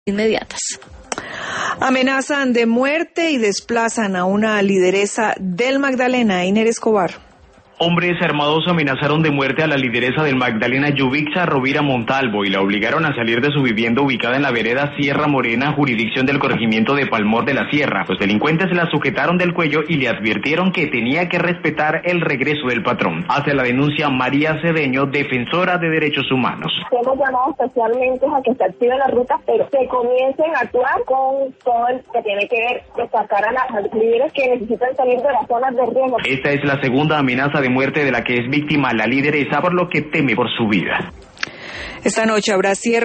inmediatas. Amenazan de muerte y desplazan a una lideresa del Magdalena, Iner Escobar. Hombres armados amenazaron de muerte a la lideresa del Magdalena, Yubixa Rovira Montalvo, y la obligaron a salir de su vivienda ubicada en la vereda Sierra Morena, jurisdicción del corregimiento de Palmor de la Sierra. Los delincuentes la sujetaron del cuello y le advirtieron que tenía que respetar el regreso del patrón. Hace la denuncia María Cedeño, defensora de derechos humanos. Hemos llamado especialmente a que se activen las rutas, pero que comiencen a actuar con todo el que tiene que ver de sacar a las líderes que necesitan salir de las zonas de riesgo. Esta es la segunda amenaza de muerte de la que es víctima la lideresa, por lo que teme por su vida. Esta noche habrá cierre